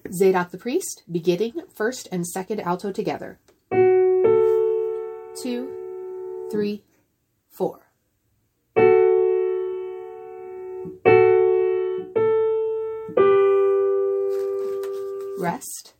Zadok the priest, beginning first and second alto together. 2, 3, 4. Rest.